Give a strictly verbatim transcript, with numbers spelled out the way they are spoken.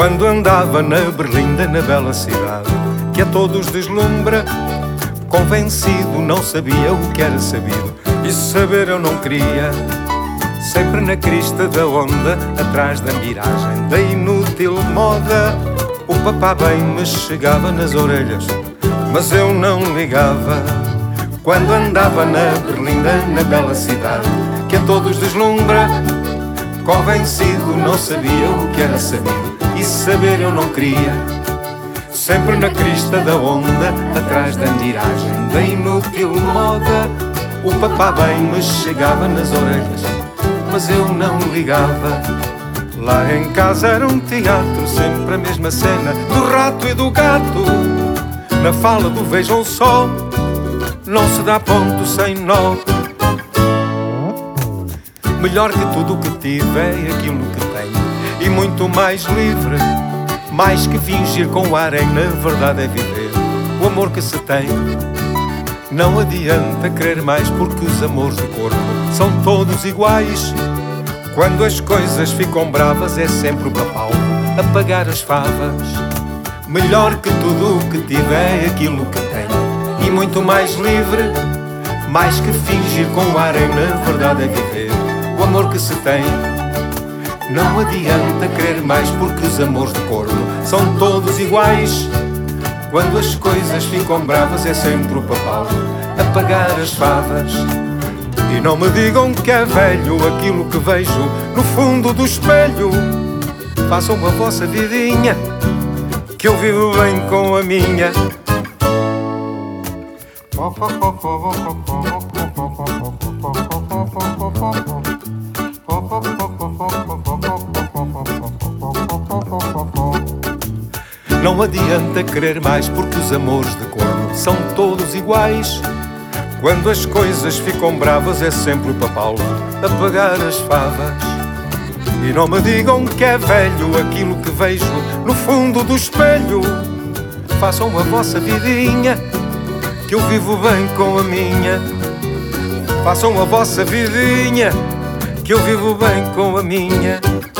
quando andava na berlinda, na bela cidade, que a todos deslumbra. Convencido, não sabia o que era sabido, e saber eu não queria. Sempre na crista da onda, atrás da miragem da inútil moda, o papá bem me chegava nas orelhas, mas eu não ligava. Quando andava na berlinda, na bela cidade, que a todos deslumbra. Convencido, não sabia o que era sabido, e saber eu não queria. Sempre na crista da onda, atrás da miragem da inútil moda, o papá bem me chegava nas orelhas, mas eu não ligava. Lá em casa era um teatro, sempre a mesma cena do rato e do gato. Na fala do vejam só, não se dá ponto sem nó. Melhor que tudo o que tive é aquilo que tenho, e muito mais livre. Mais que fingir com ar, é na verdade é viver o amor que se tem. Não adianta querer mais, porque os amores do corpo são todos iguais. Quando as coisas ficam bravas, é sempre o papau a pagar as favas. Melhor que tudo o que tive é aquilo que tenho, e muito mais livre. Mais que fingir com ar, é na verdade é viver o amor que se tem. Não adianta querer mais, porque os amores do corpo são todos iguais. Quando as coisas ficam bravas, é sempre o papau a pagar as favas. E não me digam que é velho aquilo que vejo no fundo do espelho. Façam a vossa vidinha, que eu vivo bem com a minha. Não adianta querer mais, porque os amores de corno são todos iguais. Quando as coisas ficam bravas, é sempre o papau a pagar as favas. E não me digam que é velho aquilo que vejo no fundo do espelho. Façam a vossa vidinha, que eu vivo bem com a minha. Façam a vossa vidinha, que eu vivo bem com a minha.